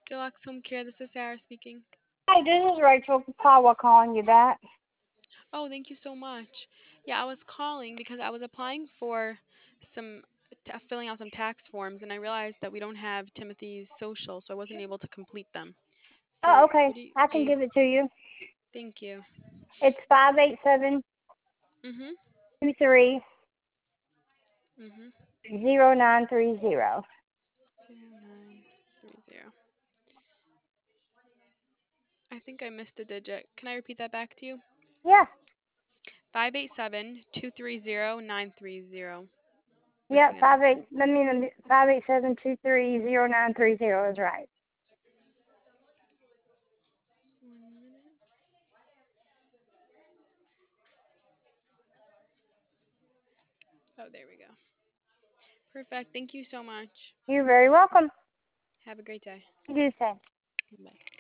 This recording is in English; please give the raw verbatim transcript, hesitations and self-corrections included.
Deluxe Home Care, this is Sarah speaking. Hi, this is Rachel Pawa calling you back. Oh, thank you so much. Yeah, I was calling because I was applying for some, t- filling out some tax forms, and I realized that we don't have Timothy's social, so I wasn't able to complete them. Oh, So, okay. would you I can be, give it to you. thank you. It's five eight seven Mhm. two three Mhm. zero nine three zero. Zero nine three zero. I think I missed a digit. Can I repeat that back to you? Yeah. Five eight seven two three zero nine three zero. Yeah. Missing a Five number. eight. Let me. Five eight seven two three zero nine three zero is right. One minute. Oh, there we go. Perfect. Thank you so much. You're very welcome. Have a great day. You do the same. Bye.